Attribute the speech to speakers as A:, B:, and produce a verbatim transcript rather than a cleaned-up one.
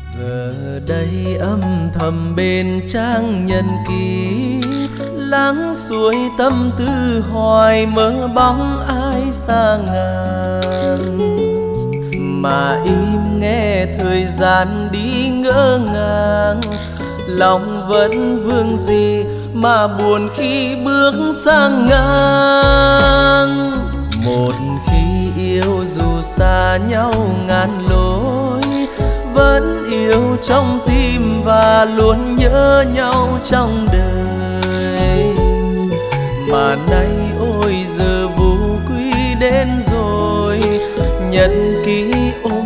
A: Giờ đây âm thầm bên trang nhật ký, lắng suối tâm tư hoài mơ bóng ai xa ngàn. Mà im nghe thời gian đi ngỡ ngàng, lòng vẫn vương gì mà buồn khi bước sang ngang. Một khi yêu dù xa nhau ngàn lối, vẫn yêu trong tim và luôn nhớ nhau trong đời. Mà nay ôi giờ vô quy đến rồi, nhật ký ôi